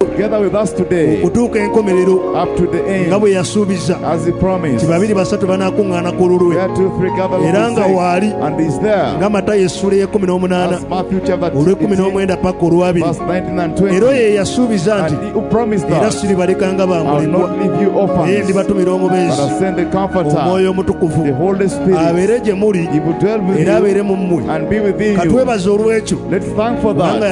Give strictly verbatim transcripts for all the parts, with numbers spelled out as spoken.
together with us today up to the end, as he promised. Where two, three gather with us, and he's there. As Matthew chapter eighteen, verse nineteen and twenty. And he who promised that I'll not leave you orphans, but I'll send the Comforter, the Holy Spirit. He will dwell with you and be within you. Let's thank for that.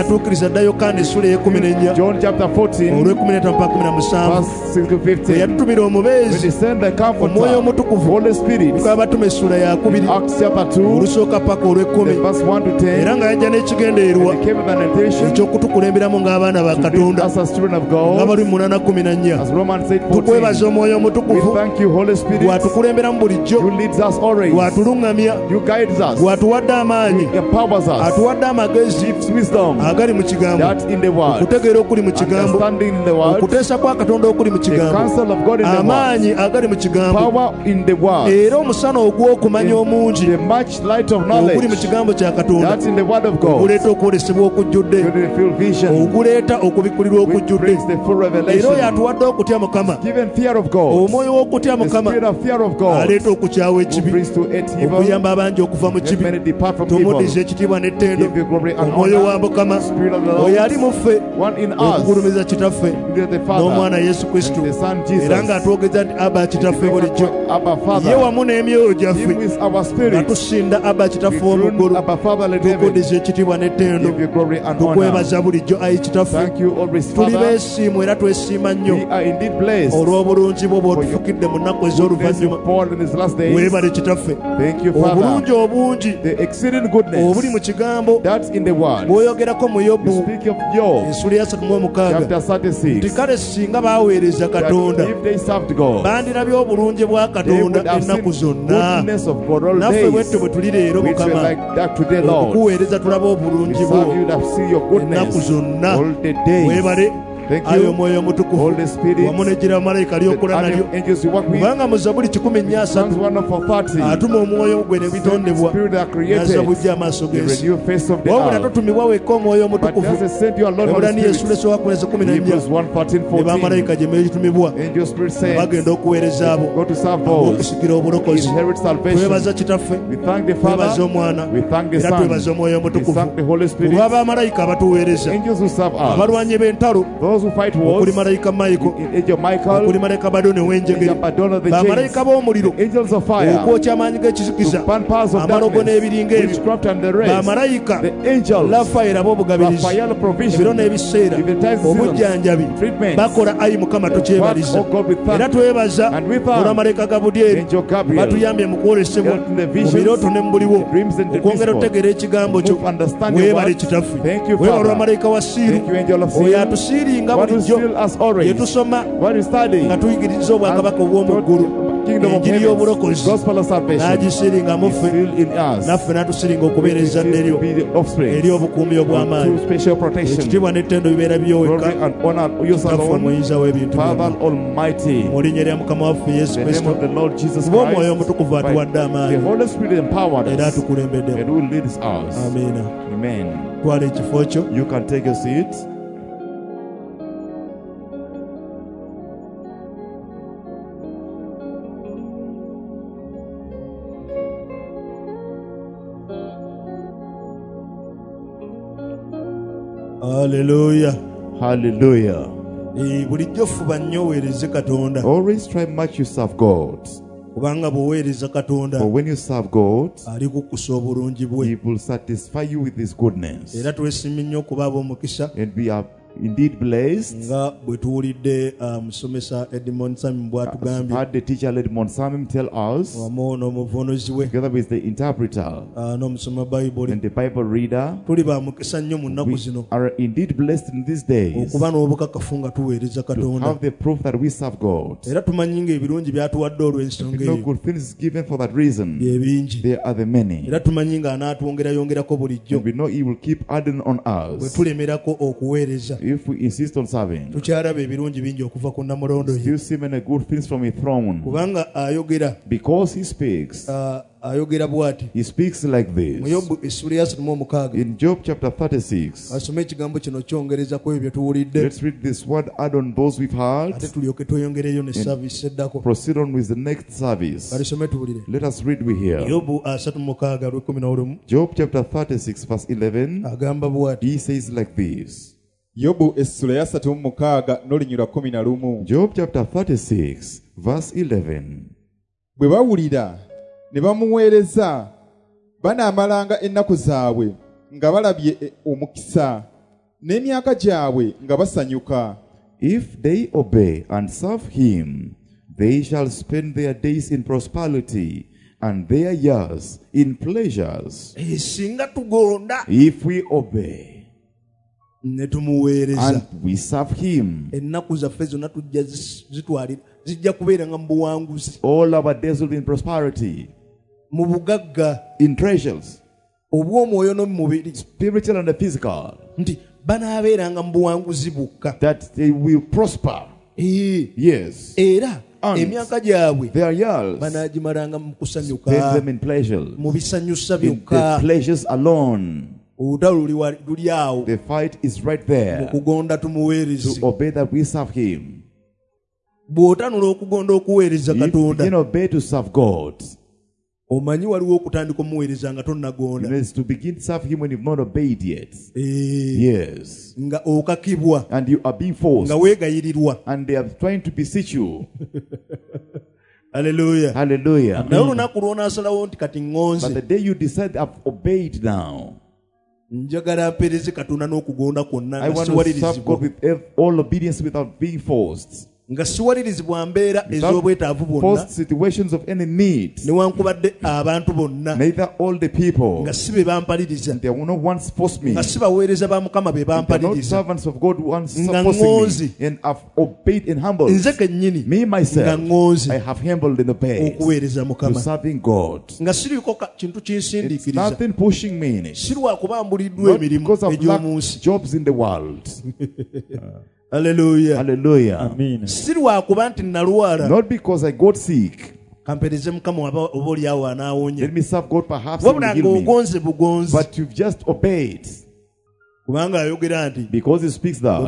John chapter fourteen, verse six to fifteen. When he sent the Comforter, Holy Spirit, Acts chapter two, verse one to ten, and he came with an intention to build us as children of God. As Romans eight fourteen, we thank you, Holy Spirit. You lead us always. You guide us. You empower us. Give wisdom that in the word, understanding in the word, the counsel of God in the word, power in the word, the much light of knowledge that's in the word of God. You reveal vision, which brings the full revelation. Given fear of God, the spirit of fear of God, who brings to hate evil, let many depart from evil. Give you glory and honor. Spirit of the Lord, one in us, the Father, and the Son Jesus. Abba Father, He is our spirit. Abba Father, let heaven give you glory and honor. Thank you, always Father. We are indeed blessed for your goodness you poured in this last day. Thank you, Father. The exceeding goodness that's in the word. You speak of Job chapter thirty-six, that if they served God, they would have seen goodness of God all days. We feel like that today, Lord. We serve you, that see your goodness all the days. Thank you, Holy Spirit. The angels you work with. Psalms one for thirty. The Spirit that created the renewed face of the earth. But does send your Lord Holy Spirit. Hebrews one thirteen fourteen. Angel Spirit says, go to serve those who inherit salvation. We thank the Father. We thank the Son. We thank the Holy Spirit. Angels who serve us. Those who fight wars, in Age of Michael, in Badona the James, the angels of fire, who burn powers of darkness, witchcraft and the rest, the angels, the fire provision, even times seasons, treatment, oh God, we thank you. And with us, Angel Gabriel, help in the visions, the dreams and the peaceful, move understanding what. Thank you, Father. Thank you, Angel of Sin. What is still us already? What is studying? Kingdom of heaven, gospel of salvation is still in us. We be the offspring to special protection, glory and honor yours alone, Father Almighty, in the name of the Lord Jesus Christ, by the Holy Spirit empowered us, and will lead us. Amen. You can take a seat. Hallelujah. Hallelujah. Always try much you serve God. For when you serve God, He will satisfy you with His goodness. And we are indeed blessed. As had the teacher Edmond Samim tell us, together with the interpreter and the Bible reader, we are indeed blessed in these days to have the proof that we serve God. If no good things given for that reason, there are the many. And we know He will keep adding on us if we insist on serving, tukyalaba ebirungi bingi okuva ku namulondo ye. still see many good things from his throne. Kubanga ayogera. Because he speaks. Uh, ayogera bw'ati. He speaks like this. Mu Yobu essula ya asatu mu omukaaga. In Job chapter thirty-six. Asome ekigambo kino kyongereza ku ebyo tuwulidde. Let's read this word, add on those we've heard. Ate tulyoke tweyongereyo ne service eddako. Proceed on with the next service. Alisome tuwulire. Let us read we hear. Yobu asatu mu mukaaga lw'ekkumi n'olumu. Job chapter thirty-six verse eleven. Agamba bw'ati. He says like this. Yobu essula ya asatu mu mukaaga n'olunyiriri lwa kkumi na lumu. Job chapter thirty-six verse eleven. Bwe bawulira ne bamuweereza banaamalanga ennaku zaabwe nga balabye omukisa n'emyaka gyabwe nga basanyuka. If they obey and serve him, they shall spend their days in prosperity and their years in pleasures. Singa tugonda. If we obey ne tumuweereza and we serve him, ennaku zaffe zonna tujja zitwalira zijja kubeera nga mu buwanguzi. All our days will be in prosperity, mu bugagga, in treasures, obw'omwoyo n'omubiri, spiritual and physical, nti banaabeeranga mu buwanguzi bukka, that they will prosper. Yes. Era emyaka gyabwe their years banaagimalanga mu kusanyuka, spend them in pleasure, mu bisanyusa in byokka. the pleasures alone. The fight is right there, to obey that we serve him. If you can obey to serve God, it is to begin to serve him when you've not obeyed yet. Yes. And you are being forced, and they are trying to beseech you. Hallelujah. Hallelujah. But the day you decide I've obeyed now, I want to serve God with all obedience without being forced. Without forced situations of any need. Neither all the people. They will not once force me. They are not servants of God once forcing me. And I've obeyed and humbled. Me myself, I have humbled and obeyed to serving God. It's nothing pushing me in it. Not because of lack jobs in the world. Hallelujah. Hallelujah. Amen. Not because I got sick. Let me serve God, perhaps He will heal me. But you've just obeyed. Because He speaks that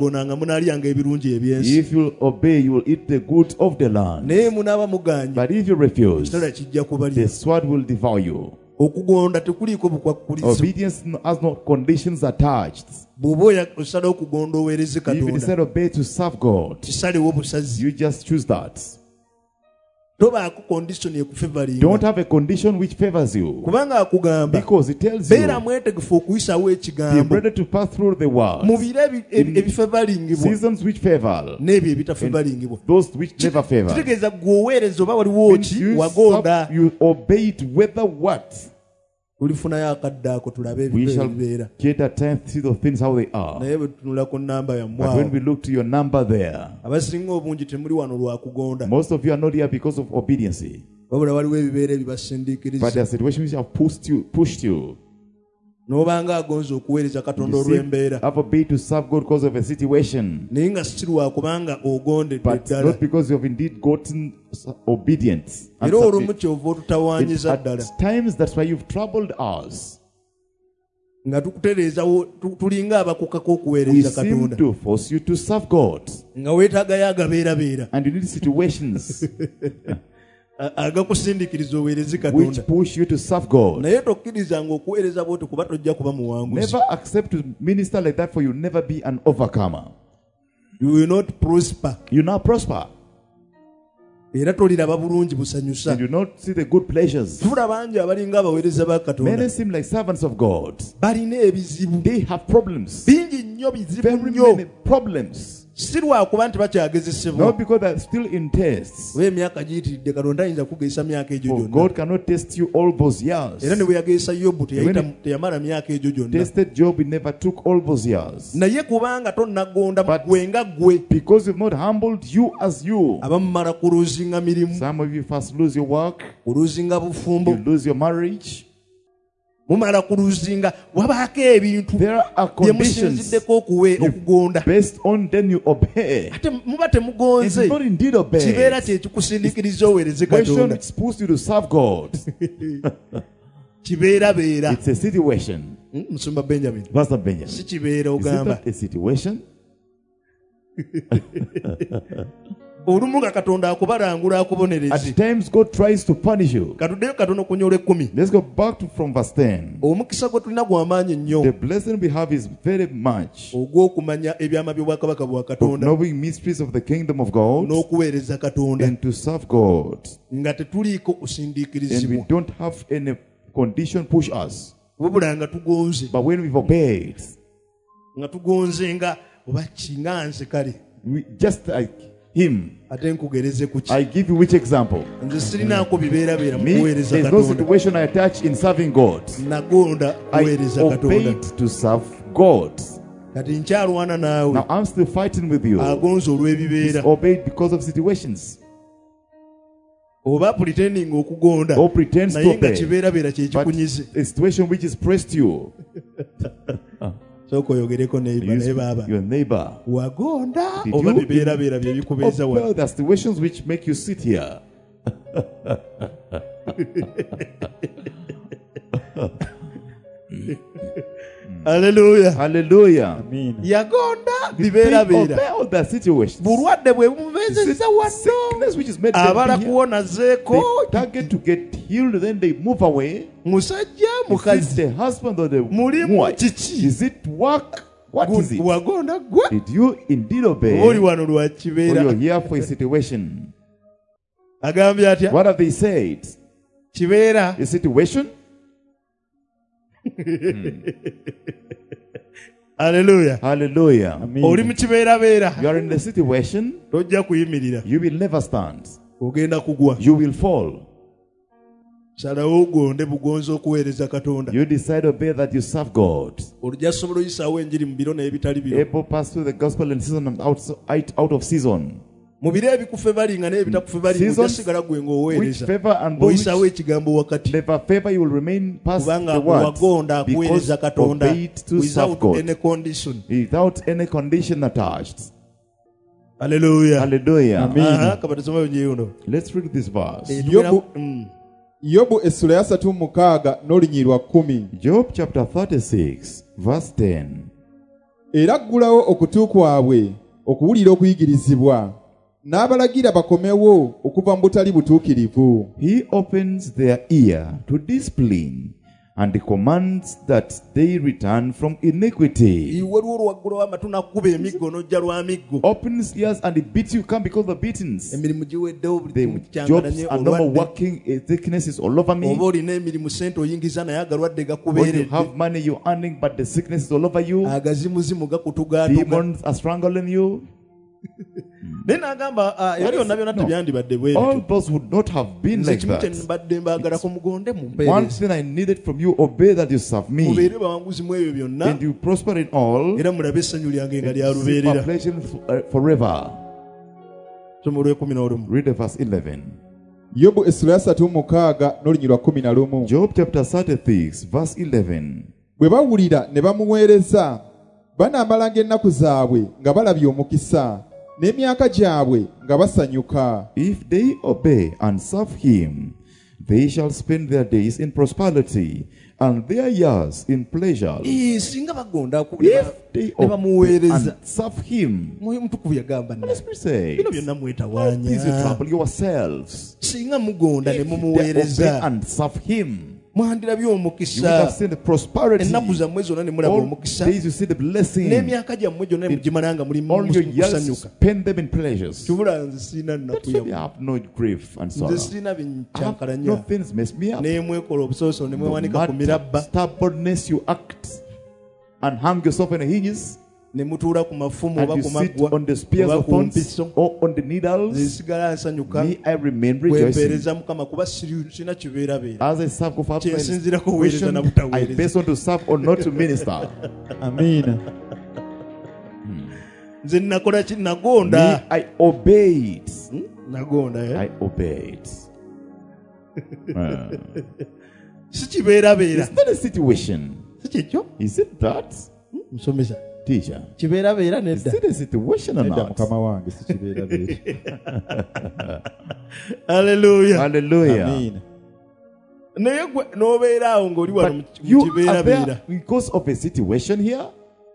if you obey, you will eat the good of the land. But if you refuse, the sword will devour you. Obedience has no conditions attached. If you decide to obey to serve God, you just choose that. Don't have a condition which favors you. Because it tells you, be ready to pass through the world in seasons which favor and those which never favor. When you, serve, you obey it whether what. We shall get a time to see the things how they are. But when we look to your number there, most of you are not here because of obedience. But there are situations which have pushed you, pushed you. I've obeyed to serve God because of a situation, but not because you have indeed gotten obedience. At times that's why you've troubled us. We seem to force you to serve God, and you need situations which push you to serve God. Never accept to minister like that, for you never be an overcomer. You will not prosper. You will not prosper. And you do not see the good pleasures. Many seem like servants of God. They have problems. Very many problems. Not because they are still in tests. For God cannot test you all those years. When He tested Job, He never took all those years. But because you've not humbled you as you, some of you first lose your work, you lose your marriage, mumala kuluzinga wabaako ebintu byemusinziddeko okugonda based on then you obey. ate muba temugonze kibeera kyekikusindiikiriza oweereze Katonda kibeera beera. It's a situation. Musumba Benjamin, Pastor Benjamin, si kibeera ogamba a situation. olumu nga Katonda akubalangula akubonereza. At times God tries to punish you. Katuddeyo katono ku nyola ekkumi. Let's go back to from verse ten. Omukisa gwe tulina gw'amaanyi ennyo. The blessing we have is very much. Ogw'okumanya ebyama by'obwakabaka bwa Katonda. Knowing mysteries of the kingdom of God. N'okuweereza Katonda. And to serve God. Nga tetuliiko kusindiikirizibwa. And we don't have any condition push us. Wabula nga tugonze. But when we've obeyed. Nga tugonze nga oba kinganze kale. We just like him. I give you which example? Me, there's no situation I attach in serving God. I obeyed to serve God. Now I'm still fighting with you. He's obeyed because of situations. Or pretending or pretends to obey. But a situation which is pressed you. So koyogereko neighbor ne baba. Your neighbor. Wagonda oba bibeera beera bye bikubeeza wa. Well, the situations which make you sit here. Hallelujah. Hallelujah. Amen. Yagonda bibeera beera. Obey the situations. Bulwadde bwe bumubeezeza wano. Sickness which is made abala kuwona zeeko. They target to get healed, then they move away. Musajja mukazi. The husband or the wife. Is it work? What is it? Wagonda gwe. Did you indeed obey? Oli wano lwa kibeera. You're here for a situation. Agambye atya? What have they said? Kibeera. A situation? hmm. Hallelujah. Hallelujah. Oli mu kibeera beera. You are in the situation. Tojja kuyimirira. You will never stand. Ogenda kugwa. You will fall. Salawo ogonde bugonza okuweereza Katonda. You decide to obey that you serve God. Olijja sobola oyisaawo enjiri mu biro n'ebitali biro. Able pass through the gospel in season and out, out of season. Mu biro ebikufe balinga n'ebitakufe balinga ojja sigala gwe ng'oweereza. Oyisaawo ekigambo wakati. Never favor you will remain past the word. Kubanga wagonda akuweereza Katonda without any condition. Without any condition attached. Hallelujah. Hallelujah. Amen. Let's read this verse. Yobu essula ya satu mu mukaaga n'olunyiriri lwa kkumi. Job chapter thirty-six verse ten. Era aggulawo okutu kwabwe okuwulira okuyigirizibwa n'abalagira bakomewo okuva mu butali butuukirivu. He opens their ear to discipline and commands that they return from iniquity. Opens ears and it beats you, come because of beatings. The jobs are no more working, sickness is all over me. When you have money, you're earning, but the sickness is all over you. Demons are strangling you. Then agamba yali onna byonna tebyandibadde bwe all those would not have been like that. One thing I needed from you, obey that you serve me, and you prosper in all, era mulabe essanyu lyange nga see my pleasure forever. Read the verse eleven. Yobu essula ya satu mu mukaaga n'olunyiriri lwa kkumi na lumu. Job chapter thirty-six verse eleven. Bwe bawulira ne bamuweereza banaamalanga ennaku zaabwe nga balabye omukisa n'emyaka gyabwe nga basanyuka. If they obey and serve him, they shall spend their days in prosperity and their years in pleasure. If they obey and serve him, let's say, please you trouble yourselves. If they obey and serve him, you would have seen the prosperity. All days you see the blessing. All your years spend them in pleasures. That's why you have no grief and sorrow. No things mess me up. No matter stubbornness you act and hang yourself in the hinges. And you sit on the spears of thorns or on the needles. Me, I remain rejoicing. As I serve God, I base on to serve or not to minister. Amen. Me, I obeyed. I obeyed. It's not a situation. Is it that? Teacher. Is it a situation or not? Hallelujah. Hallelujah. Amen. But you are there because of a situation here.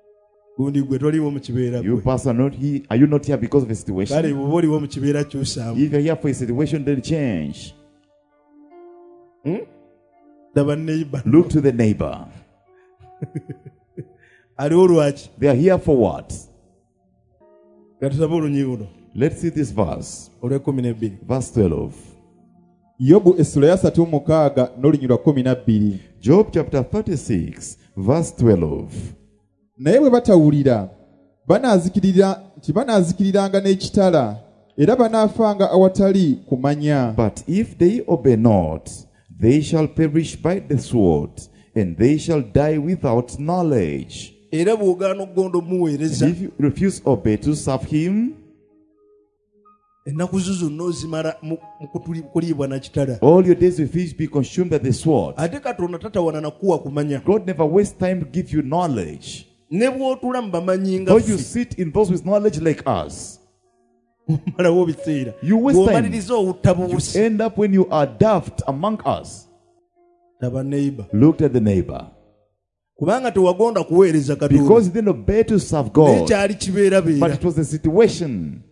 You pastor not here. Are you not here because of a situation? If you're here for a situation, then change. Hmm? Look to the neighbor. They are here for what? Let's see this verse. Verse twelve. Yobu essula ya satu mu mukaaga n'olunyirwa kkumi na bbiri. Job chapter thirty-six, verse twelve. Naye bwe batawulira banaazikirira nti banaazikiriranga n'ekitala era banaafanga awatali kumanya. But if they obey not, they shall perish by the sword, and they shall die without knowledge. If you refuse to obey to serve him, all your days will be consumed by the sword. God never wastes time to give you knowledge. Though you sit in those with knowledge like us, you waste time. You end up when you are daft among us. Look at the neighbor. Because he didn't obey to serve God, but it was a situation.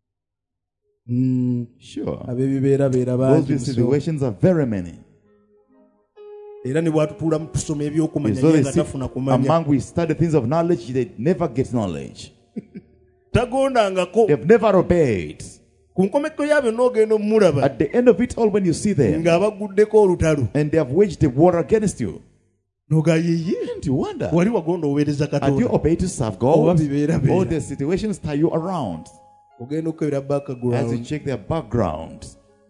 Mm. Sure. Those situations are very many. So they sit among we study things of knowledge, they never get knowledge. They've never obeyed. At the end of it all, when you see them and they have waged a war against you, and you wonder, have you obeyed to serve God? Or the situations tie you around? As you check their background,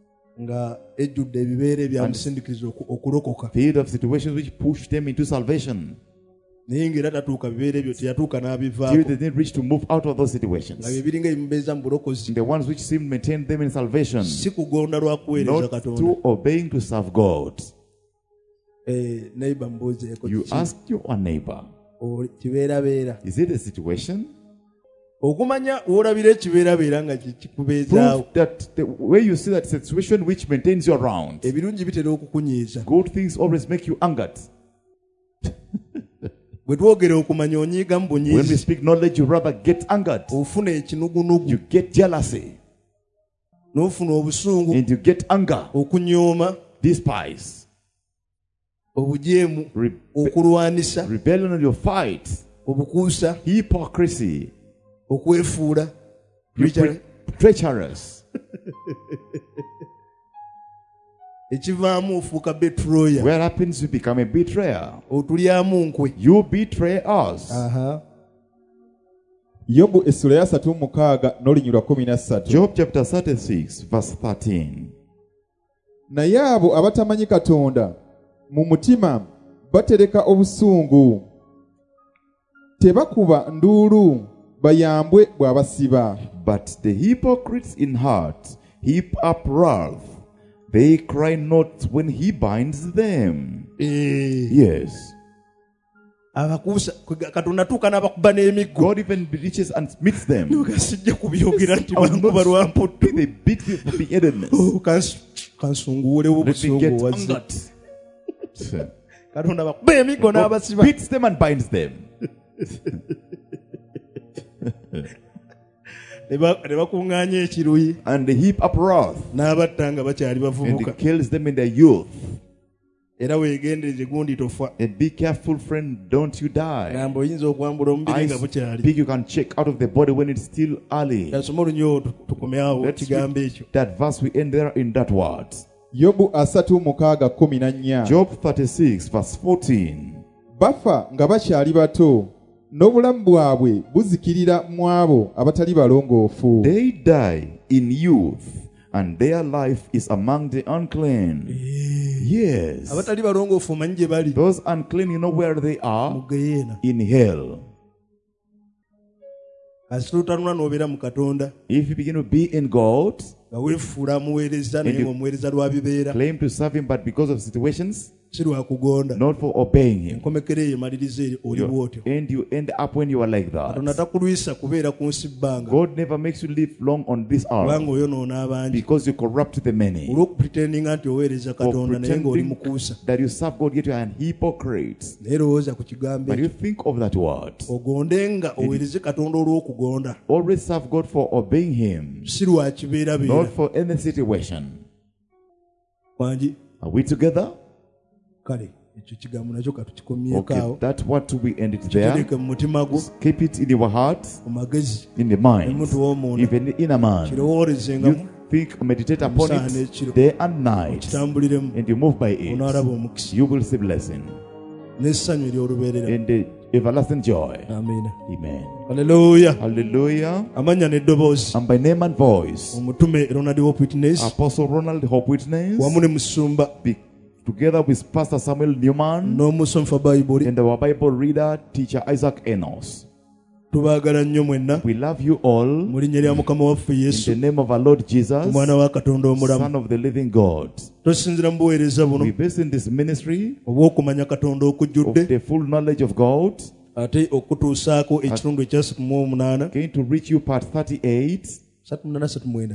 filled of situations which push them into salvation, till they didn't reach to move out of those situations. The ones which seem to maintain them in salvation, not to obeying to serve God. You ask your neighbor, is it a situation? Prove that the way you see that situation which maintains you around. Good things always make you angered. When we speak knowledge, you rather get angered. You get jealousy. And you get anger. Despise. Rebe- rebellion on your fight. Hypocrisy. Tre- treacherous. Where happens you become a betrayer. You betray us. Uh-huh. Yobu essula ya satu mu mukaaga n'olunyirwa kkumi na ssatu. Job chapter thirty-six, verse thirteen. Naye abo abatamanyi Katonda mu mutima batereka obusungu, tebakuba nduulu bayambwe bw'abasiba. But the hypocrites in heart heap up wrath. They cry not when he binds them. Eh. Yes. God even reaches and meets them. They beat you for beheadedness. Let me get angered. God beats them and binds them. And they heap up wrath. And he kills them in their youth. And be careful, friend, don't you die. I speak, you can check out of the body when it's still early. Let's read that verse, we end there in that word. Yobu asatu mukaaga kumi na nnya. Job thirty-six, verse fourteen. Bafa nga bakyali bato, n'obulamu bwabwe buzikirira mu abo abatali balongoofu. They die in youth, and their life is among the unclean. Yes. Those unclean, you know where they are? In hell. If you begin to be in God, and you claim to serve him, but because of situations, not for obeying him. You, and you end up when you are like that. God never makes you live long on this earth because you corrupt the many. For pretending that you serve God, yet you are an hypocrite. But you think of that word. Always serve God for obeying him, not for any situation. Are we together? Okay, that what to we end it there. Keep it in your heart, in the mind, even in a man. You think, meditate upon it day and night, and you move by it. You will see blessing and the everlasting joy. Amen. Amen. Hallelujah. Hallelujah. Amanya ne dobozi. And by name and voice, Omutume Ronald Hope Witness, Apostle Ronald Hope Witness, wamune musumba, together with Pastor Samuel Newman, no musomfa Bible, and our Bible reader, teacher Isaac Enos. Tubagala nnyo mwenna. We love you all. Mu linnya lya Mukama waffe Yesu. In the name of our Lord Jesus, Omwana wa Katonda omulamu. Son of the living God. Tosinzira mu buweereza buno. We base in this ministry obw'okumanya Katonda okujjudde. Of the full knowledge of God. Ate okutuusaako ekitundu ekyasatu mu omunaana. Going to reach you part thirty-eight. Satu munaana satu mwenda.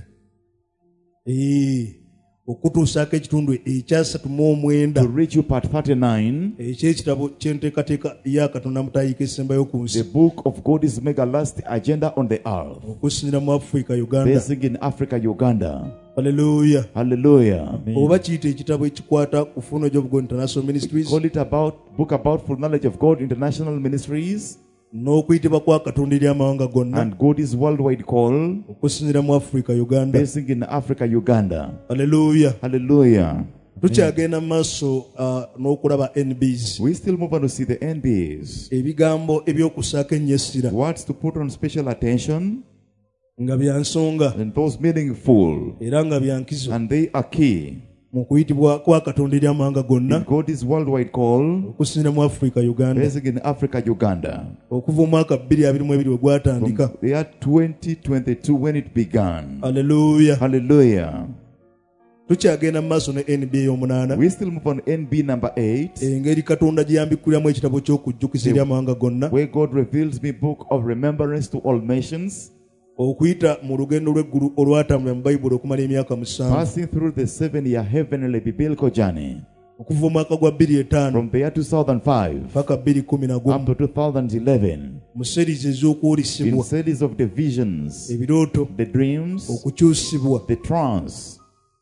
Eh. Okutuusaako ekitundu ekyasatu mu omwenda. To reach you part thirty-nine. Eky'ekitabo ky'enteekateeka ya Katonda Mutayiika esembayo ku nsi. The book of God is mega last agenda on the earth. Okusinziira mu Africa, Uganda. Basing in Africa, Uganda. Hallelujah. Hallelujah. Oba kiyita ekitabo ekikwata ku full knowledge of God International Ministries. Call it about book about full knowledge of God International Ministries. N'okuyitibwa kwa Katonda eri amawanga gonna. And God is worldwide call. Okusinziira mu Africa, Uganda. Basing in Africa, Uganda. Hallelujah. Hallelujah. Tukyagenda maaso n'okulaba N Bs. We still move on to see the N Bs. Ebigambo eby'okusaako ennyo essira. Words to put on special attention. Nga bya nsonga. And those meaningful. Era nga bya nkizo. And they are key. Mu kuyitibwa kwa Katonda eri amawanga gonna. God is worldwide call. Okusinziira mu Africa, Uganda. Basing in Africa, Uganda. Okuva omwaka bbiri abiri mu ebiri we gwatandika. From the year twenty twenty-two when it began. Hallelujah. Hallelujah. Tukyagenda mu maaso ne N B y'omunaana. We still move on N B number eight. Engeri Katonda gye yambikuliramu ekitabo ky'okujjukiza eri amawanga gonna. Where God reveals me book of remembrance to all nations. Okuyita mu lugendo lw'eggulu olwatambula mu Bayibuli okumala emyaka musanvu. Passing through the seven year heavenly biblical journey. Okuva omwaka gwa bbiri etaano. From the year two thousand five. Paka bbiri kumi na gumu. Up to two thousand eleven. Mu series ez'okwolesebwa. In series of the visions. Ebirooto. The dreams. Okukyusibwa. The trance.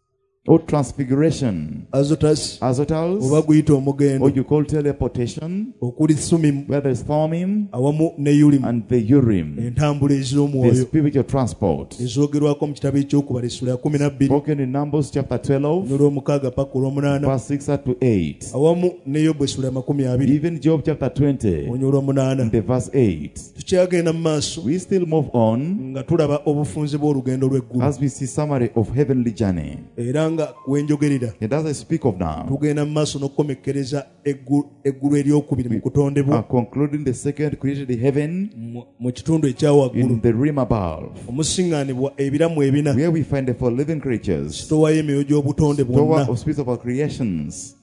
Or transfiguration. Azotas. Azotals. Oba guyita omugendo. Or you call teleportation. Okuli Thummim. Where there is Thummim. Awamu ne Urim. And the Urim. Entambula ez'omwoyo. The spiritual transport. Ezoogerwako mu kitabo eky'okubala essula ya kumi na bbiri. Spoken in Numbers chapter twelve. N'olw'omukaaga paka olw'omunaana. Verse six to eight. Awamu ne Yobu essula ya makumi abiri. Even Job chapter twenty. Olw'omunaana. The verse eight. Tukyagenda mu maaso. We still move on. Nga tulaba obufunze bw'olugendo lw'eggulu. As we see summary of heavenly journey. Era nga wenjogerera. It does I speak of now. Tugenda mu maaso n'okukomekkereza eggulu eryokubiri mu kutondebwa. Concluding the second created heaven. Mu kitundu ekyawaggulu. In the realm above. Omusiŋŋaanibwa ebiramu ebina. Where we find the four living creatures. Sitowa y'emyoyo gy'obutonde bwonna. Stowa of spirits of our creations.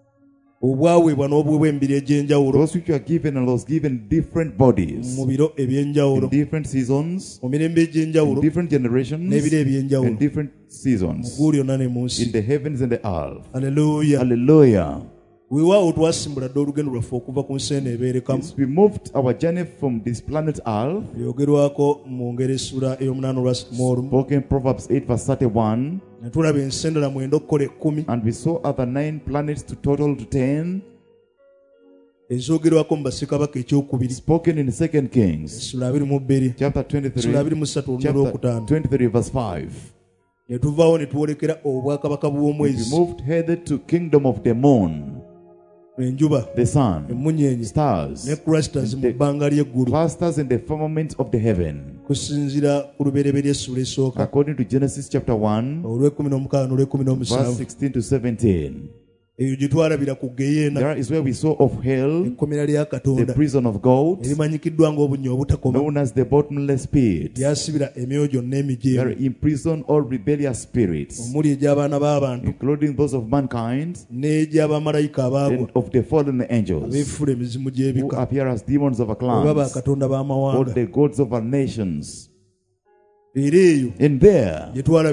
Obwaweebwa n'obuweebwa emibiri egy'enjawulo. Those which are given and those given different bodies. Mu biro eby'enjawulo. In different seasons. Mu mirembe egy'enjawulo. In different generations. N'ebiro eby'enjawulo. In different seasons. Mu ggulu lyonna ne mu nsi. In the heavens and the earth. Hallelujah. Hallelujah. Weewaawo twasimbula dde olugendo lwaffe okuva ku nsi eno ebeerekamu. We moved our journey from this planet earth. Byogerwako mu ngeri essula ey'omunaana olwasatu mu olumu. Spoken Proverbs eight verse thirty-one. Ne tulaba ensi endala mwenda okukola ekkumi. And we saw other nine planets to total to ten. Ezoogerwako mu bassekabaka ekyokubiri. Spoken in Second Kings. Essula abiri mu bbiri. Chapter twenty-three. Essula abiri mu ssatu olumu olwokutaano. twenty-three verse five. Ne tuvaawo ne twolekera obwakabaka bw'omwezi. We moved headed to kingdom of the moon. Enjuba. The sun. Emmunyeenye. Stars. Ne clusters mu bbanga ly'eggulu. Clusters in the firmament of the heaven. Kusinziira ku lubereberye essula esooka. According to Genesis chapter one. Olw'ekkumi n'omukaaga n'olw'ekkumi n'omusanvu. Verse sixteen to seventeen. There is where we saw of hell, the prison of God, known as the bottomless pit. There are imprisoned all rebellious spirits, including those of mankind and of the fallen angels, who appear as demons of our clans, or the gods of our nations. In there,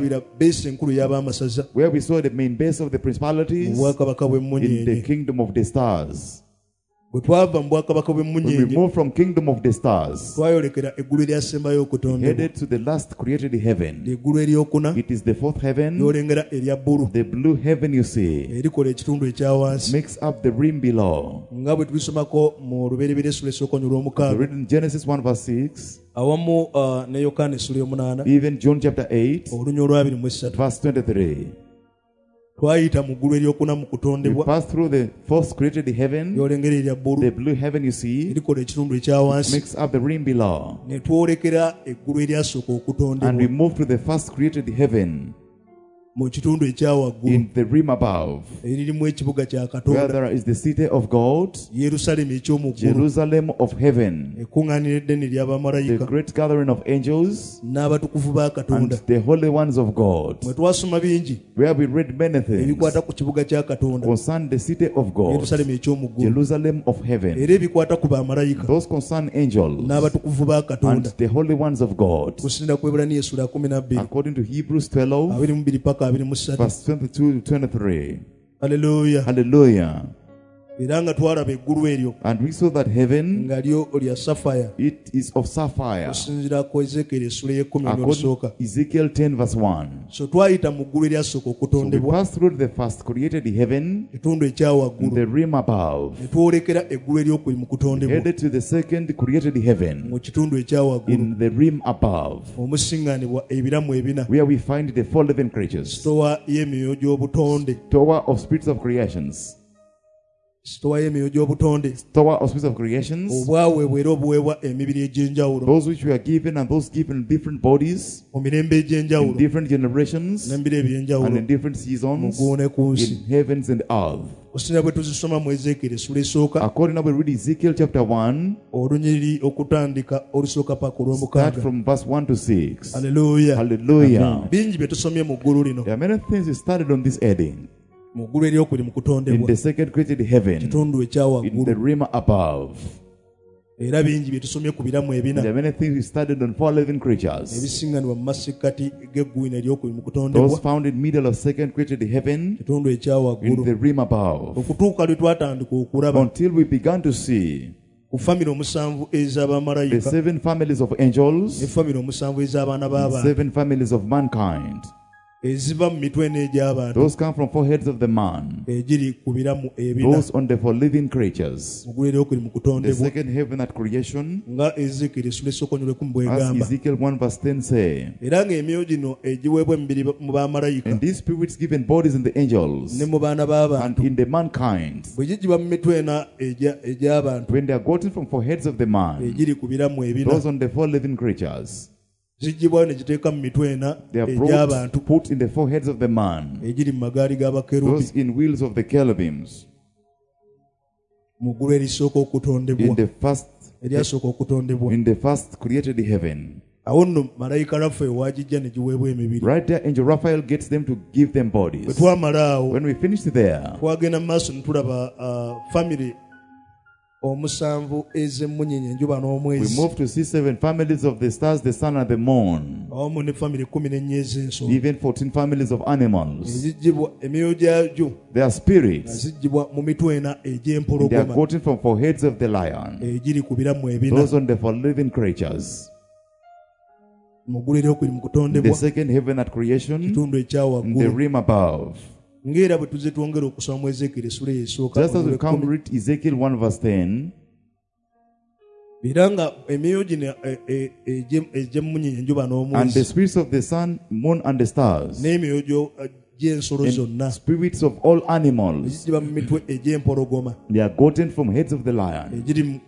where we saw the main base of the principalities in the kingdom of the stars. When we moved from kingdom of the stars, headed to the last created heaven. It is the fourth heaven. The blue heaven you see makes up the rim below. Read in Genesis one verse six. Even John chapter eight verse twenty-three. We pass through the first created heaven, the blue heaven you see, makes up the rim below. And we move to the first created heaven, in the rim above, where there is the city of God, Jerusalem of heaven, the great gathering of angels, and the holy ones of God, where we read many things concern the city of God, Jerusalem of heaven, those concern angels and the holy ones of God, according to Hebrews twelve verse twenty-two to twenty-three. Hallelujah. Hallelujah. And we saw that heaven, it is of sapphire, according to Ezekiel ten verse one. So we passed through the first created heaven, the rim above, headed to the second created heaven, in the rim above, where we find the four living creatures, tower of spirits of creations. Store of spirits of creations, those which were given and those given different bodies, in different generations, and in different seasons, in heavens and earth. According to we read Ezekiel chapter one, start from verse one to six. Hallelujah. Hallelujah. There are many things we started on this heading. In the second created heaven, in the rim above. There are many things we studied on four living creatures. Those found in the middle of second created heaven, in the rim above. Until we began to see the seven families of angels, the seven families of mankind. Those come from four heads of the man, those on the four living creatures. The second heaven at creation, as Ezekiel one verse ten say, and these spirits given bodies in the angels and in the mankind, when they are gotten from four heads of the man, those on the four living creatures, they are brought to put in the foreheads of the man, those in wheels of the cherubims, in the first in the first created heaven. Right there, Angel Raphael gets them to give them bodies. When we finish there, we move to see seven families of the stars, the sun, and the moon. Even fourteen families of animals. They are spirits. They are gotten from four heads of the lion. Those on the four living creatures. The second heaven at creation, in the rim above. Just as we come to read Ezekiel one verse ten, and the spirits of the sun, moon, and the stars, and spirits of all animals, they are gotten from heads of the lion.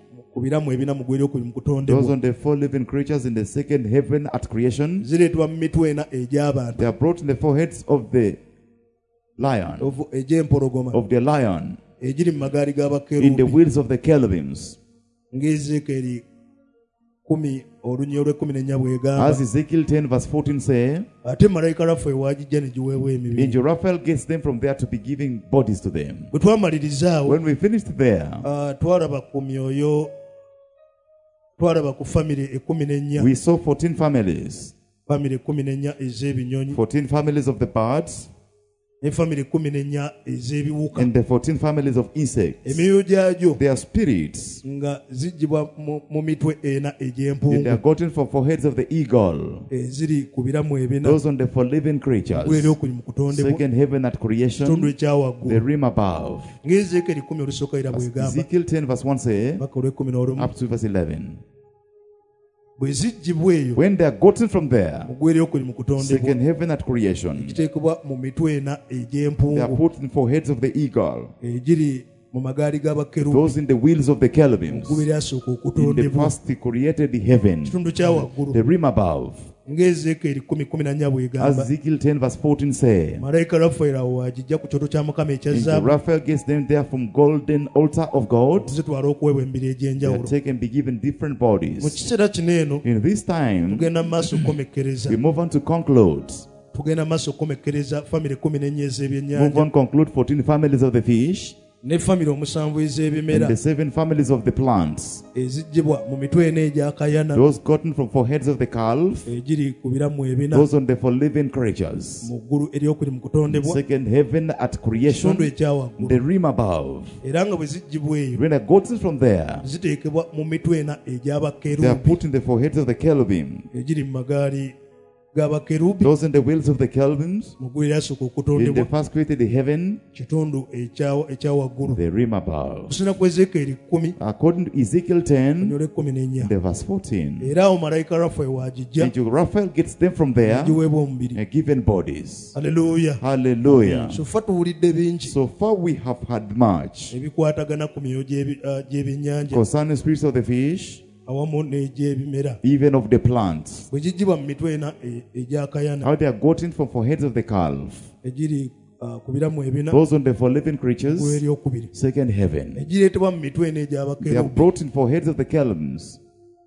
Those on the four living creatures in the second heaven at creation, they are brought in the four heads of the lion, of egyempologoma, of the lion, egiri mu magaali g'abakerubi, in the wheels of the cherubims. ng'Ezekiel kumi olunyi olw'ekkumi n'ennya bw'egamba. As Ezekiel ten verse fourteen say, ate malayika Raphael w'agijja ne giweebwa emibiri. Angel Raphael gets them from there to be giving bodies to them. Bwe twamaliriza awo, when we finished there, uh, twalaba ku myoyo, twalaba ku family ekkumi n'ennya. We saw fourteen families. Family ekkumi n'ennya ez'ebinyonyi. fourteen families of the birds. Ne family ekkumi n'ennya ez'ebiwuka. And the fourteen families of insects. Emyoyo gyagyo, their spirits, nga zijjibwa mu mitwe ena egy'empungu. they are gotten from foreheads of the eagle. Eziri ku biramu ebina. Those on the four living creatures. Second heaven at creation. The rim above. Ezekiel ten verse one say, up to verse eleven. When they are gotten from there, second heaven at creation, they are put in foreheads of the eagle. Those in the wheels of the cherubims. In the first he created the heaven, the rim above. As Ezekiel ten verse fourteen say, Angel Raphael gets them there from golden altar of God. They are taken and be given different bodies. In this time, we move on to conclude. Move on conclude fourteen families of the fish. And the seven families of the plants. Those gotten from foreheads of the calf. Those on the four living creatures. Second heaven at creation. The rim above. When they're gotten from there, they are put in the foreheads of the cherubim. Those in the wheels of the cherubims. In the first created the heaven, the rim above. According to Ezekiel ten, the verse fourteen, Angel Raphael gets them from there and given bodies. Hallelujah. Hallelujah. So far we have had much concerning spirits of the fish, even of the plants, how they are gotten from foreheads of the calf. Those on the four living creatures, second heaven. They are brought in foreheads of the cherubims.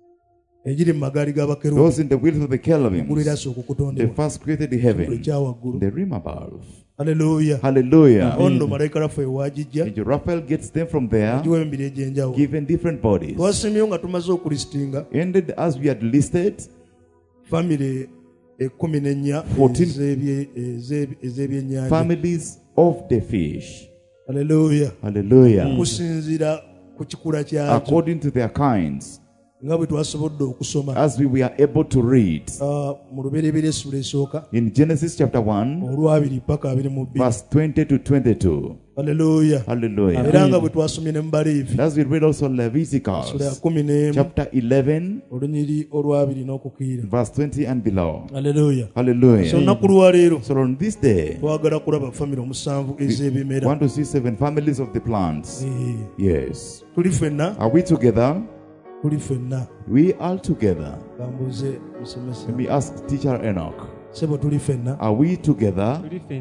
Those in the wheels of the cherubim. The first created the heaven, the rim above. Hallelujah. Hallelujah. Angel Raphael gets them from there, given different bodies. Ended as we had listed, family fourteen families of the fish. Hallelujah. Hallelujah. According to their kinds, as we were able to read in Genesis chapter one, verse twenty to twenty-two. Hallelujah. Hallelujah. As we read also Leviticus chapter eleven, verse twenty and below. Hallelujah. Hallelujah. So on this day, we want to see seven families of the plants. Yes. Are we together? We are together. Let me ask Teacher Enoch. Are we together?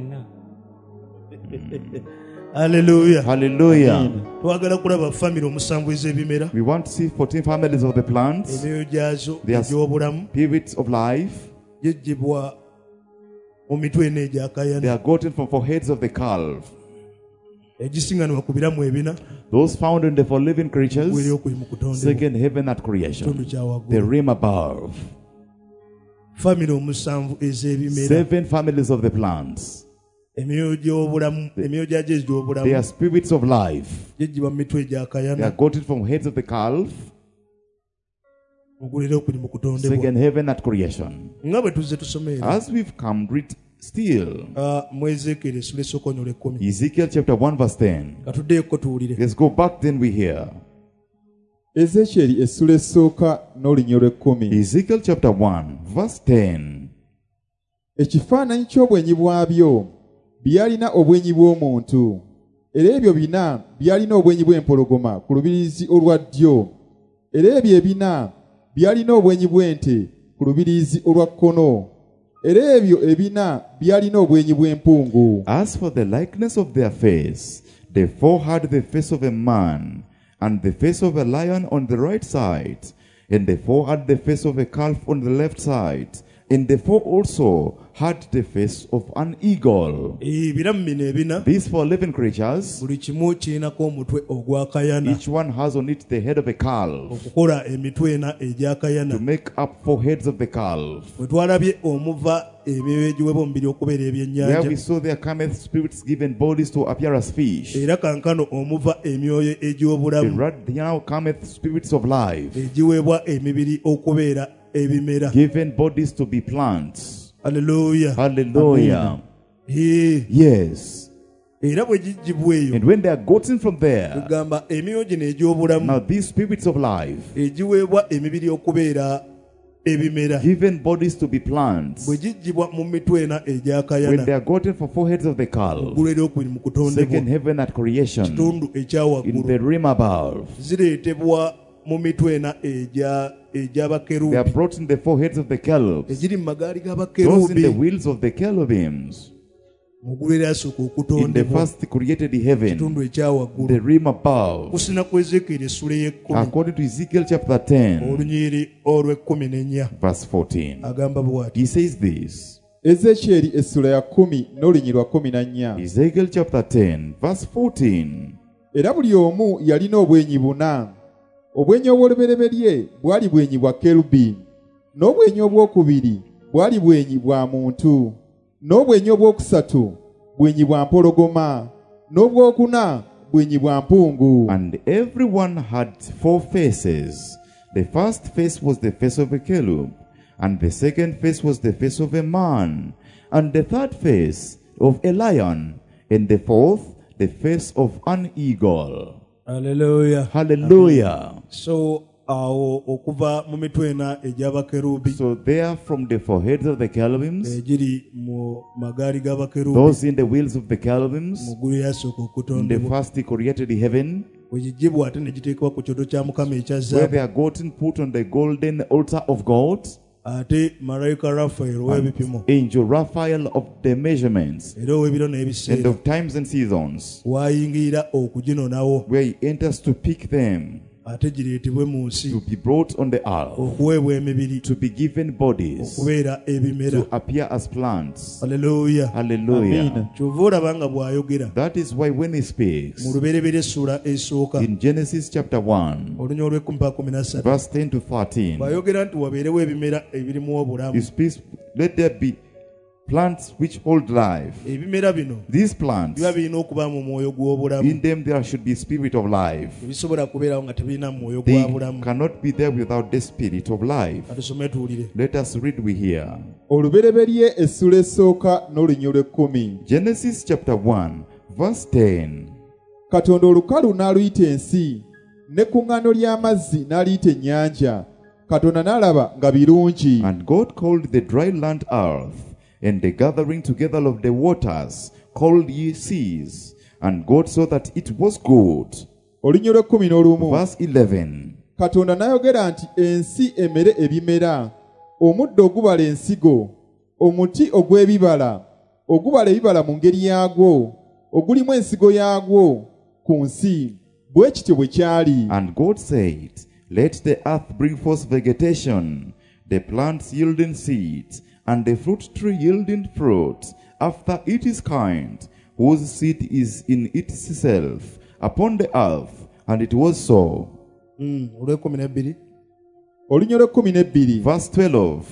Mm. Hallelujah. Hallelujah. We want to see fourteen families of the plants. Their spirits of life. They are gotten from foreheads of the calf. Those found in the four living creatures, second heaven at creation, the rim above. Seven families of the plants. They are spirits of life. They are gotten from heads of the calf, second heaven at creation. As we've come read still, Ezekiel chapter one verse ten. Let's go back, then we hear. Ezekiel chapter one verse ten. Ekifaananyi ky'obwenyi bwabyo byalina obwenyi bw'omuntu, era ebyo bina byalina obwenyi bw'empologoma ku lubirizi olwa ddyo, era ebyo ebina byalina obwenyi bw'ente ku lubirizi olwa kkono, era ebyo ebina byalina obwenyi bw'empungu. As for the likeness of their face, the four had the face of a man, and the face of a lion on the right side, and the four had the face of a calf on the left side, and the four also had the face of an eagle. These four living creatures, each one has on it the head of a calf, to make up four heads of the calf. There we saw there cometh spirits given bodies to appear as fish. And right now cometh spirits of life, given bodies to be plants. Hallelujah. Hallelujah. Hey. Yes. And when they are gotten from there, now these spirits of life, given bodies to be plants, when they are gotten for four heads of the calf, second heaven at creation, in the realm above, they are brought in the four heads of the cherubs, those in the wheels of the cherubims, in the first created heaven, the realm above, according to Ezekiel chapter ten, verse fourteen. He says this. Ezekiel chapter ten, verse fourteen. Era buli omu yalina obwenyi buna. Obwenyi obw'olubereberye bwali bwenyi bwa kerubi, n'obwenyi obw'okubiri bwali bwenyi bwa muntu, n'obwenyi obw'okusatu bwenyi bwa mpologoma, n'obw'okuna bwenyi bwa mpungu. And everyone had four faces. The first face was the face of a cherub, and the second face was the face of a man, and the third face of a lion, and the fourth the face of an eagle. Hallelujah. Hallelujah. So awo okuva mu mitwena egy'abakerubi, so they are from the foreheads of the cherubims, egiri mu magaali g'abakerubi, those in the wheels of the cherubims, mu ggulu yasooka in okutondebwa, the first created heaven, wegigibwa ate ne giteekebwa ku kyoto kya Mukama ekya where zaabu. they are gotten put on the golden altar of God, ate malayika Raphael w'ebipimo, angel Raphael of the measurements, era ow'ebiro and n'ebiseera, of times and seasons, wayingirira okuginonawo, where he enters to pick them, ate gireetebwe mu nsi, to be brought on the earth, okuweebwa emibiri, to be given bodies, okubeera ebimera. to appear as plants. Hallelujah. Hallelujah. Kyova olaba nga bw'ayogera That is why when he speaks, mu lubereberye essula esooka, in Genesis chapter one, olunya olw'ekkumi mpaka kumi na ssatu, verse ten to thirteen, bw'ayogera nti wabeerewo ebimera ebirimu obulamu. he speaks, let there be plants which hold life. Ebimera bino These plants, biba birina okuba mu mwoyo gw'obulamu. in them there should be spirit of life. Tebisobola kubeerawo nga tebirina mwoyo They gwa bulamu. cannot be there without the spirit of life. Katusome tuwulire. Let us read we hear. Olubereberye essula esooka n'olunya olw'ekkumi. Genesis chapter one, verse ten. Katonda olukalu n'aluyita ensi, n'ekkuŋŋaano ly'amazzi n'aliyita ennyanja. Katonda n'alaba nga birungi. And God called the dry land earth, and the gathering together of the waters called ye seas. And God saw that it was good. Olunya olw'ekkumi n'olumu. Verse eleven. Katonda n'ayogera nti ensi emere ebimera, omuddo ogubala ensigo, omuti ogw'ebibala, ogubala ebibala mu ngeri yaagwo, ogulimu ensigo yaagwo ku nsi, bwe kityo bwe kyali. And God said, let the earth bring forth vegetation, the plants yielding seeds, and the fruit tree yielding fruit, after it is kind, whose seed is in itself, upon the earth. And it was so. olw'ekkumi n'ebbiri. Olunya olw'ekkumi n'ebbiri. Verse twelve.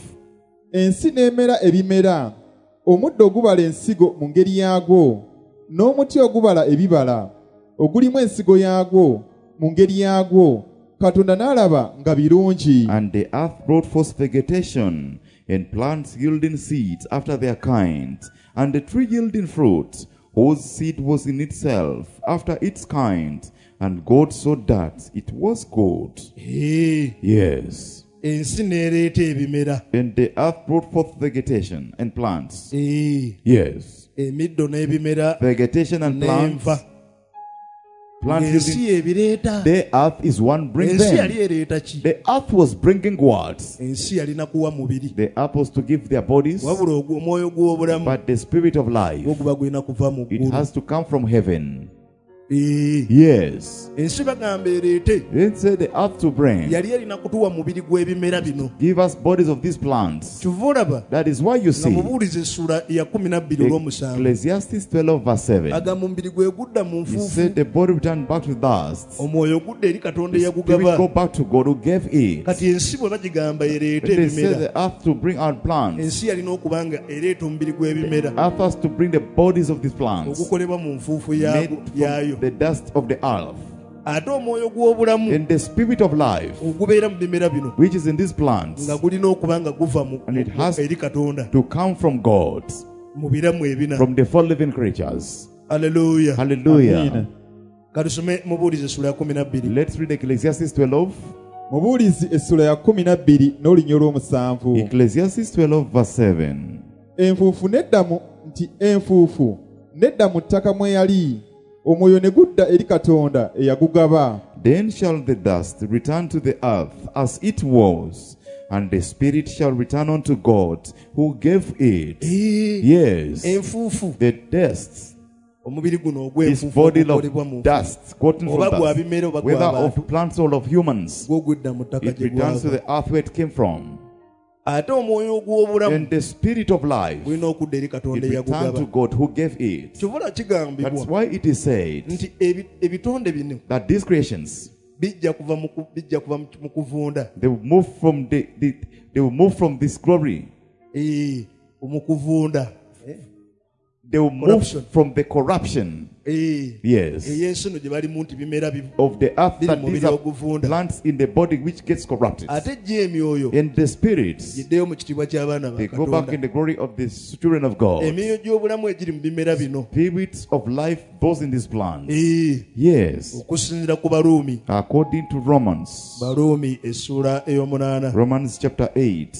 Ensi n'emera ebimera, omuddo ogubala ensigo mu ngeri yaagwo, n'omuti ogubala ebibala, ogulimu ensigo yaagwo mu ngeri yaagwo. Katonda n'alaba nga birungi. And the earth brought forth vegetation, and plants yielding seeds after their kind, and the tree yielding fruit, whose seed was in itself after its kind. And God saw that it was good. Hey. Yes. Ensi n'ereeta ebimera. And the earth brought forth vegetation and plants. Hey. Yes. Emiddo n'ebimera. Vegetation and plants. plant yielding. The earth is one bringing them. The earth was bringing what? The earth was to give their bodies, but the spirit of life, it has to come from heaven. Yes. Then say the earth to bring. Give us bodies of these plants. That is why you see Ecclesiastes twelve verse seven. He said the body returned back to dust. The spirit go back to God who gave it. When they say the earth to bring out plants, the earth has to bring the bodies of these plants made from the dust of the earth. And the spirit of life which is in these plants, and it has to come from God, from the four living creatures. Hallelujah. Hallelujah. Let's read Ecclesiastes twelve. Ecclesiastes twelve verse seven. Enfuufu neddamu nti enfuufu nedda mu ttaka mwe yali omwoyo ne gudda eri Katonda eyagugaba. Then shall the dust return to the earth as it was, and the spirit shall return unto God who gave it. Yes, the dust, this body of dust, gotten from dust, whether of plants or of humans, it returns to the earth where it came from. And the spirit of life, it returned to God who gave it. That's why it is said that these creations, they will move from the, the they will move from this glory. They will move from the corruption. Yes. Of the earth, that these are plants in the body which gets corrupted. And the spirits, they go back in the glory of the children of God. Spirits of life those in these plants. Yes. According to Romans. Romans chapter eight.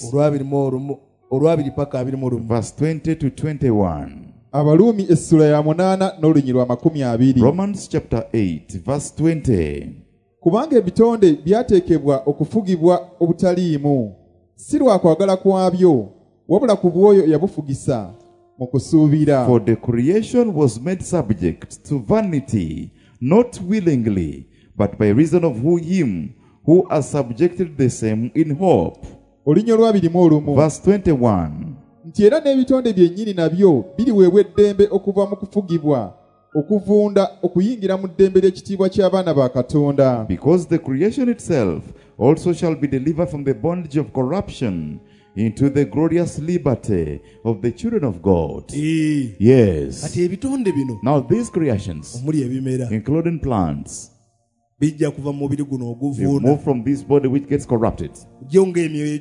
Verse twenty to twenty-one. Abalumi essula ya munaana n'olunyi lwa makumi abiri. Romans chapter eight verse twenty. Kubanga ebitonde byateekebwa okufugibwa obutaliimu, si lwa kwagala kwabyo, wabula ku bwoyo yabufugisa mu kusuubira. For the creation was made subject to vanity, not willingly, but by reason of who him who has subjected the same in hope. Olunya olwabirimu olumu. Verse twenty-one. Nti era n'ebitonde byennyini nabyo biriweebwa eddembe okuva mu kufugibwa, okuvunda, okuyingira mu ddembe ly'ekitiibwa ky'abaana ba Katonda. Because the creation itself also shall be delivered from the bondage of corruption into the glorious liberty of the children of God. Yes. Now these creations, including plants, they move from this body which gets corrupted. Them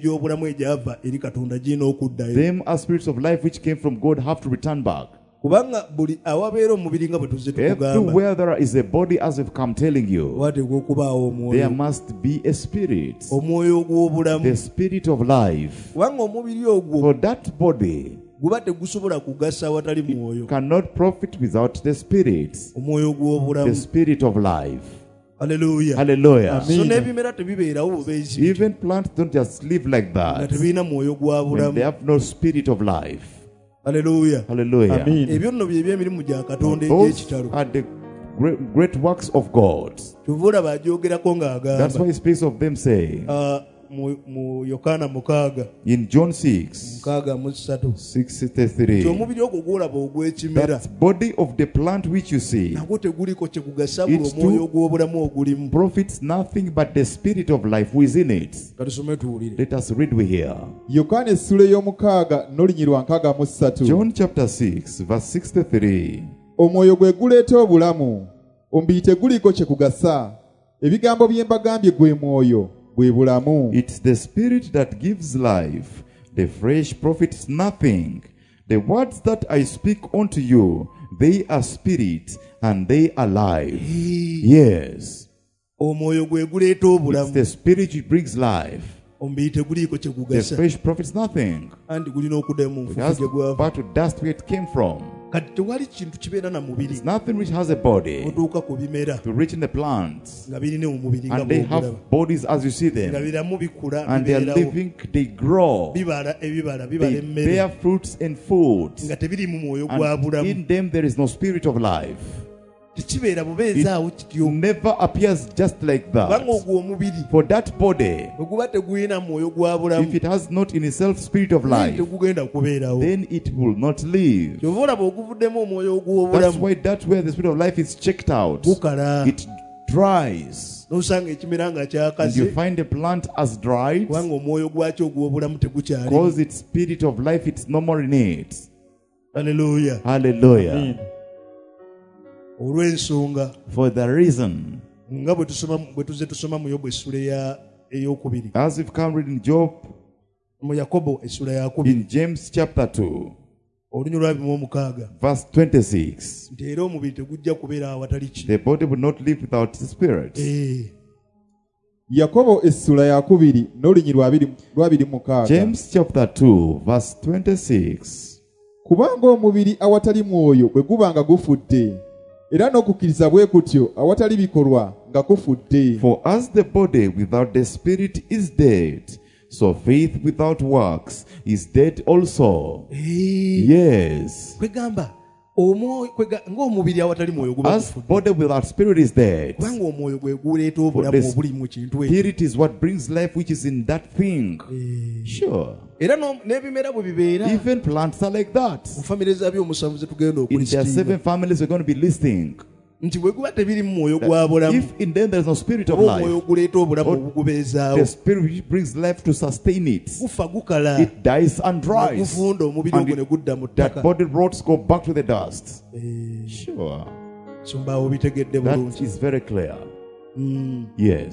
are spirits of life which came from God have to return back. Everywhere there is a body, as we've come telling you, there must be a spirit, the spirit of life. For that body, it cannot profit without the spirit, the spirit of life. Hallelujah. Hallelujah. Amen. Even plants don't just live like that when they have no spirit of life. Hallelujah. Hallelujah. Amen. Those are the great, great works of God. That's why he speaks of them saying, uh, in John six, sixty-three, that body of the plant which you see, it too profits nothing but the spirit of life who is in it. Let us read we here. John chapter six, verse sixty-three. Omwoyo gwe guleeta obulamu, ombiyite guliko kye kugasa, ebigambo bye mbagambye gwe mwoyo. It's the spirit that gives life. The flesh profits nothing. The words that I speak unto you, they are spirit and they are life. Yes. It's the spirit which brings life. The flesh profits nothing. It has back to dust where it came from. There's nothing which has a body to reach in the plants, and they have bodies as you see them, and they are living, they grow, they bear fruits and foods, and in them there is no spirit of life. It never appears just like that. For that body, if it has not in itself spirit of life, then it will not live. That's why that's where the spirit of life is checked out. It dries. And you find the plant as dried because its spirit of life, it's no more in it. Hallelujah. Hallelujah. Amen. For the reason, as we've come reading Job, in James chapter two, verse twenty-six, the body will not live without the spirit. James chapter two, verse twenty-six. Kubanga omubiri awatali mwoyo bwe gubanga gufudde, era n'okukkiriza bwe kutyo awatali bikolwa nga kufudde. For as the body without the spirit is dead, so faith without works is dead also. Yes. As body without spirit is dead, spirit is what brings life which is in that thing. Sure. Even plants are like that. In their seven families we're going to be listing. If in them there is no spirit of life, the spirit which brings life to sustain it, it dies and dries, and it, that body rots go back to the dust. Sure. That is very clear. Mm. Yes.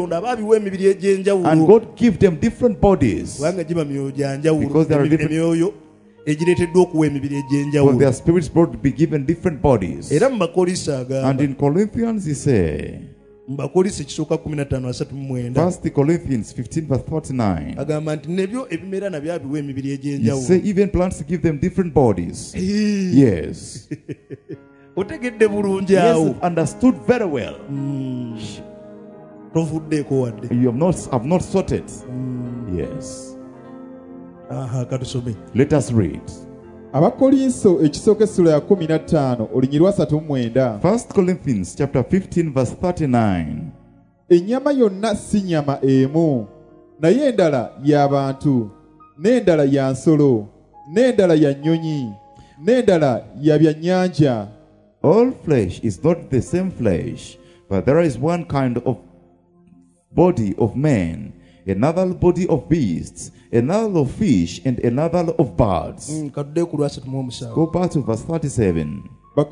And God gave them different bodies because there are different. For their spirits brought to be given different bodies. And in Corinthians he says, First Corinthians fifteen verse forty-nine, he says even plants give them different bodies. Yes. Yes, understood very well. Mm. You have not, have not sorted. Mm. Yes. Let us read. First Corinthians chapter fifteen verse thirty-nine. Ennyama yonna si nnyama emu, naye endala y'abantu, n'endala ya nsolo, n'endala ya nnyonyi, n'endala ya byannyanja. All flesh is not the same flesh, but there is one kind of body of man, another body of beasts, another of fish, and another of birds. Mm, go back to verse thirty-seven.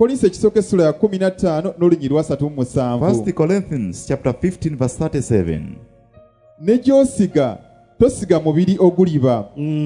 First Corinthians chapter fifteen verse thirty-seven. Nejosiga tosiga mubiri oguliba.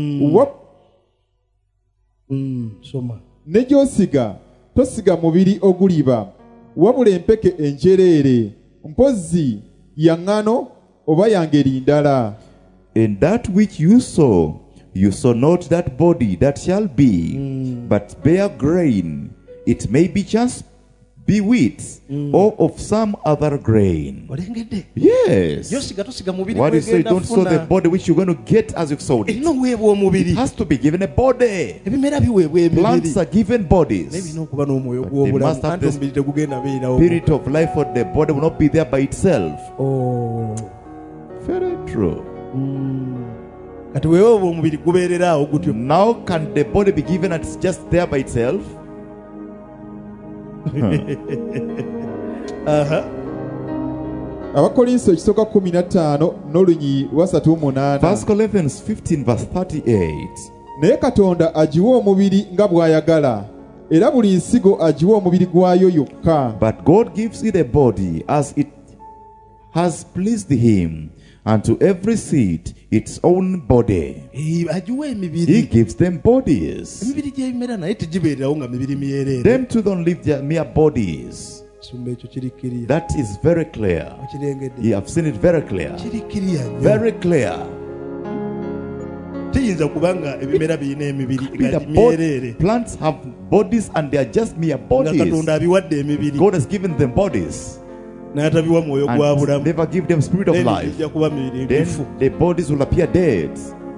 Nejosiga tosiga mubiri oguliba. Wabula empeke enjereere, mpozi yangano oba yangeri ndala. In that which you sow, you sow not that body that shall be, mm. but bear grain. It may be just be wheat, mm. or of some other grain. Yes. What you say, don't sow the body which you're going to get as you sowed it. It has to be given a body. Plants are given bodies. But they must have the spirit of life, for the body will not be there by itself. Oh, very true. Mm. Now can the body be given and it's just there by itself? uh-huh. First Corinthians fifteen verse thirty-eight. Naye Katonda agiwa omubiri nga bw'ayagala, era buli nsigo agiwa omubiri gwayo yokka. But God gives it a body as it has pleased him, and to every seed its own body. He gives them bodies. Them too don't live their mere bodies. That is very clear. You have seen it very clear. Very clear. tiyinza kubanga ebimera birina emibiri galimyerere. Plants have bodies and they are just mere bodies. Katonda abiwadde emibiri. God has given them bodies. N'atabiwa mwoyo gwa bulamu. Never give them spirit of life. Then the bodies will appear dead.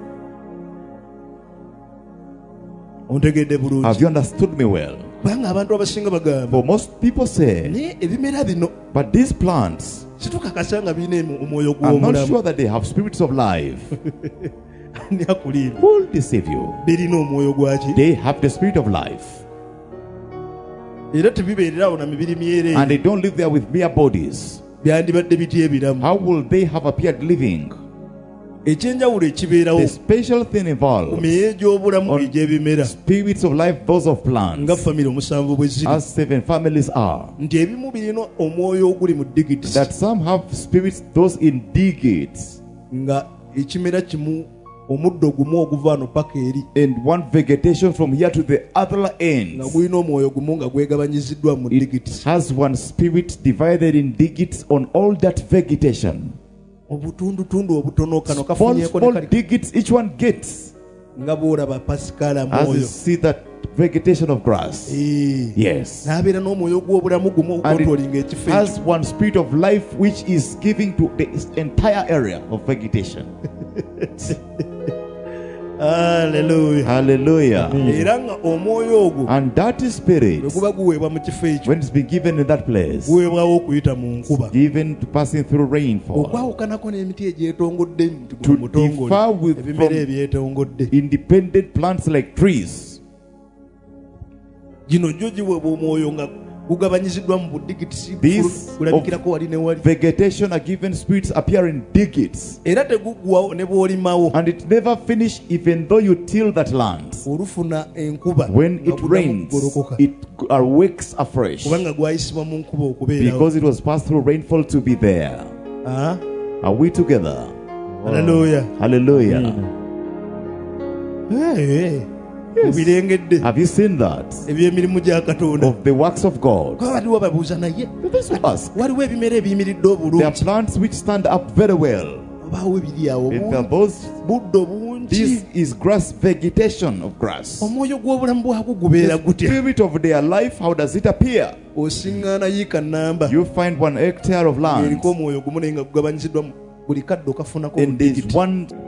Have you understood me well? For most people say, but these plants, I'm not sure that they have spirits of life. Who will deceive you? They have the spirit of life. And they don't live there with mere bodies. How will they have appeared living? The special thing involved on spirits of life, those of plants, as seven families are, that some have spirits, those in digates, and one vegetation from here to the other end. It has one spirit divided in digates on all that vegetation. Small, small digates each one gets. As you see that vegetation of grass. Yes. And it has one spirit of life which is giving to the entire area of vegetation. Hallelujah. Hallelujah. And that spirit, when it's been given in that place, given to passing through rainfall, to differ with from independent plants like trees. These vegetation are given spirits appear in digates, and it never finish even though you till that land. When it rains, it awakes afresh, because it was passed through rainfall to be there. Uh-huh. Are we together? Hallelujah. Hallelujah. Hey, hey. Yes. Have you seen that? Of the works of God. Ask. There are plants which stand up very well. Those, this is grass, vegetation of grass. The spirit of their life, how does it appear? You find one hectare of land, and there's one